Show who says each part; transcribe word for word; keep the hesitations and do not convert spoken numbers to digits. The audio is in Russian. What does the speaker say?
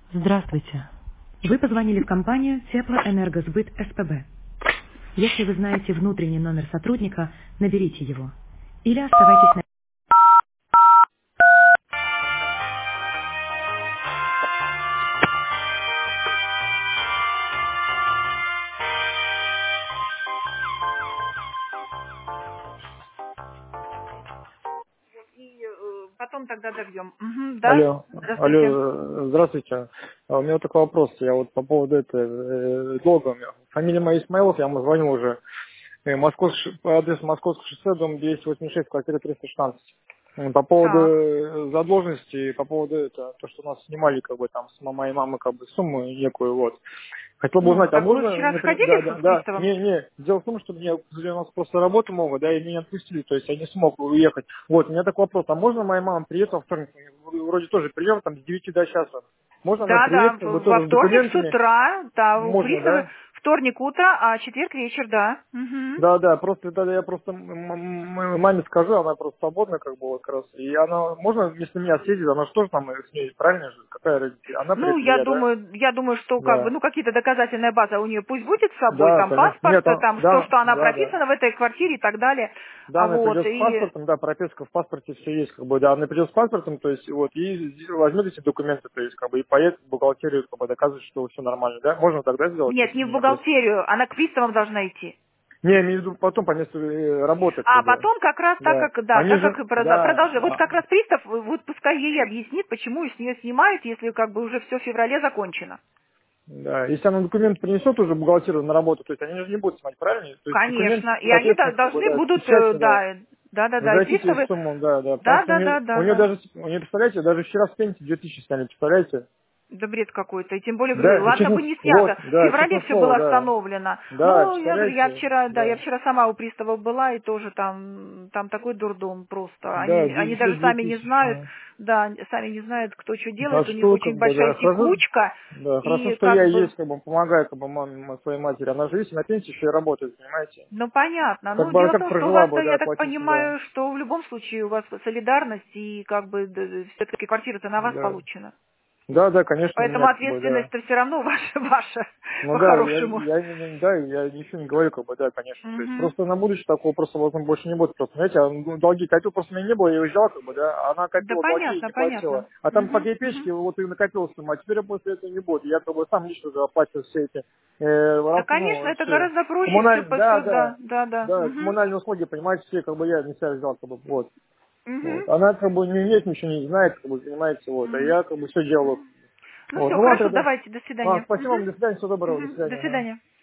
Speaker 1: Здравствуйте. Вы позвонили в компанию Теплоэнергосбыт СПБ. Если вы знаете внутренний номер сотрудника, наберите его. Или оставайтесь на... И э, потом тогда добьем. Мгм, да?
Speaker 2: Алло, алло,
Speaker 1: Здравствуйте.
Speaker 2: э, здравствуйте. А У меня вот такой вопрос. Я вот по поводу этого э, долга. У меня. Фамилия моя Исмаилов, я вам звонил уже. Э, Московск- по адресу Московского шоссе, дом двести восемьдесят шесть, квартира триста шестнадцать. М, По поводу
Speaker 1: Так.
Speaker 2: э, задолженности, по поводу этого, то, что у нас снимали как бы там с моей мамы как бы сумму некую, вот. Хотел бы
Speaker 1: Ну,
Speaker 2: узнать, а
Speaker 1: так вы
Speaker 2: можно,
Speaker 1: вчера
Speaker 2: например,
Speaker 1: сходили
Speaker 2: да,
Speaker 1: с
Speaker 2: да,
Speaker 1: с
Speaker 2: да,
Speaker 1: приставом?
Speaker 2: не, не, дело в том, что мне, к сожалению, у нас просто работа много, да, и меня отпустили, то есть я не смог уехать. Вот, у меня такой вопрос, а можно моя мама приедет во вторник, вроде тоже прием там с девяти до часа, можно она
Speaker 1: Да, да,
Speaker 2: приедет, как бы
Speaker 1: в- во
Speaker 2: тоже с
Speaker 1: вторник с
Speaker 2: документами,
Speaker 1: утра, да, у
Speaker 2: можно,
Speaker 1: пристава
Speaker 2: да?
Speaker 1: вторник утро, а четверг вечер, да. Мгм.
Speaker 2: Да, да, просто тогда я просто м- м- м- маме скажу, она просто свободна, как бы, вот, как раз, и она, можно вместо меня съездить, она же тоже там с ней, правильно же, какая разница, она
Speaker 1: Ну,
Speaker 2: приедет или
Speaker 1: я
Speaker 2: я, да?
Speaker 1: думаю, я думаю, что как бы,
Speaker 2: Да,
Speaker 1: ну, какие-то доказательная база у нее пусть будет с собой,
Speaker 2: да,
Speaker 1: там,
Speaker 2: конечно,
Speaker 1: паспорт,
Speaker 2: нет, он-
Speaker 1: там, то,
Speaker 2: да,
Speaker 1: что она
Speaker 2: да, да.
Speaker 1: прописана в этой квартире и так далее.
Speaker 2: Да,
Speaker 1: А
Speaker 2: она
Speaker 1: вот,
Speaker 2: придет с
Speaker 1: и,
Speaker 2: паспортом, да, прописка в паспорте все есть, как бы, да, она придет с паспортом, то есть, вот, и возьмет эти документы, то есть, как бы, и поедет в бухгалтерию, как бы, доказывать, что все нормально, да? Можно тогда сделать,
Speaker 1: нет,
Speaker 2: если
Speaker 1: не в
Speaker 2: меня просто...
Speaker 1: бухгалтерию, она к приставам должна идти.
Speaker 2: Не, я имею в виду потом по месту э, работы,
Speaker 1: А
Speaker 2: как бы,
Speaker 1: потом как раз так
Speaker 2: да.
Speaker 1: как, да,
Speaker 2: Они
Speaker 1: так как
Speaker 2: же, да,
Speaker 1: продолжит, вот
Speaker 2: а,
Speaker 1: как раз пристав, вот пускай ей объяснит, почему с нее снимают, если как бы уже все в феврале закончено.
Speaker 2: да, если она документ принесет уже бухгалтерию на работу, то есть они же не будут снимать, правильно? То есть документ,
Speaker 1: Конечно, и они до-
Speaker 2: соответственно, как бы,
Speaker 1: должны
Speaker 2: да, с
Speaker 1: будут, э,
Speaker 2: печатью, да,
Speaker 1: да, да, да, да, и
Speaker 2: возвратите
Speaker 1: приставы,
Speaker 2: сумму, да, да, потому
Speaker 1: да,
Speaker 2: что у
Speaker 1: да,
Speaker 2: нее,
Speaker 1: да,
Speaker 2: у
Speaker 1: да,
Speaker 2: нее
Speaker 1: да.
Speaker 2: даже, у нее, представляете, даже вчера в пенте две тысячи сняли, представляете?
Speaker 1: Да бред какой-то. И тем более, говорю,
Speaker 2: Да,
Speaker 1: ладно
Speaker 2: честно,
Speaker 1: бы не
Speaker 2: вот,
Speaker 1: снято. В
Speaker 2: да,
Speaker 1: феврале
Speaker 2: честное
Speaker 1: все было
Speaker 2: слово, да.
Speaker 1: остановлено.
Speaker 2: Да,
Speaker 1: Ну, я говорю, я
Speaker 2: представляете,
Speaker 1: вчера, да, я
Speaker 2: да.
Speaker 1: вчера сама у пристава была, и тоже там, там такой дурдом просто.
Speaker 2: Да,
Speaker 1: Они,
Speaker 2: две
Speaker 1: они даже
Speaker 2: две
Speaker 1: сами не
Speaker 2: тысячи.
Speaker 1: знают,
Speaker 2: Ну.
Speaker 1: да, сами не знают, кто что
Speaker 2: А
Speaker 1: делает. У них
Speaker 2: что,
Speaker 1: очень
Speaker 2: как бы,
Speaker 1: большая
Speaker 2: да, хорошо,
Speaker 1: текучка,
Speaker 2: да, хорошо,
Speaker 1: и
Speaker 2: что я
Speaker 1: как бы,
Speaker 2: есть, как бы, помогаю, как бы, маме, своей матери. Она же, видите, на пенсии еще и работает, понимаете?
Speaker 1: ну, понятно.
Speaker 2: Как
Speaker 1: Ну,
Speaker 2: бы, она
Speaker 1: дело в
Speaker 2: как
Speaker 1: том, что у
Speaker 2: прожила бы,
Speaker 1: вас-то,
Speaker 2: да,
Speaker 1: я так
Speaker 2: платить, да.
Speaker 1: понимаю, что в любом случае у вас солидарность, и как бы все-таки квартира-то на вас
Speaker 2: Да.
Speaker 1: получена.
Speaker 2: Да, да, конечно, у
Speaker 1: Поэтому
Speaker 2: меня, как бы, да.
Speaker 1: ответственность-то все равно ваша, ваша,
Speaker 2: Ну да, я,
Speaker 1: по-хорошему.
Speaker 2: я, не- не- да, я ничего не говорю, как бы, да, конечно. То есть
Speaker 1: Угу.
Speaker 2: просто на будущее такого просто возможно больше не будет. Просто, знаете, а, ну, долги копил, просто у меня не было, я уезжал, как бы, да, а она
Speaker 1: Да
Speaker 2: копила долги и
Speaker 1: понятно,
Speaker 2: не платила.
Speaker 1: понятно.
Speaker 2: А там по
Speaker 1: Мгм, мгм.
Speaker 2: копеечке вот и накопилась сумма, а теперь после этого не будет. Я как бы сам лично уже оплачиваю все эти, э,
Speaker 1: Да,
Speaker 2: рас-
Speaker 1: конечно,
Speaker 2: ну,
Speaker 1: это
Speaker 2: все.
Speaker 1: гораздо проще, все,
Speaker 2: Коммунальные, да,
Speaker 1: все, да,
Speaker 2: да,
Speaker 1: да, да.
Speaker 2: да,
Speaker 1: Мгм,
Speaker 2: коммунальные услуги, понимаете, все, как бы я на себя взял, как бы, вот. Вот.
Speaker 1: мгм,
Speaker 2: Она как бы не умеет, ничего не знает, как бы, понимаете, вот, а
Speaker 1: мгм,
Speaker 2: я как бы все делаю.
Speaker 1: мгм. Ну
Speaker 2: Вот,
Speaker 1: все,
Speaker 2: ну ладно
Speaker 1: хорошо,
Speaker 2: тогда.
Speaker 1: давайте, до
Speaker 2: А,
Speaker 1: свидания.
Speaker 2: спасибо
Speaker 1: Мгм,
Speaker 2: вам, до свидания, всего доброго, до
Speaker 1: мгм. До
Speaker 2: свидания. Ага.
Speaker 1: свидания.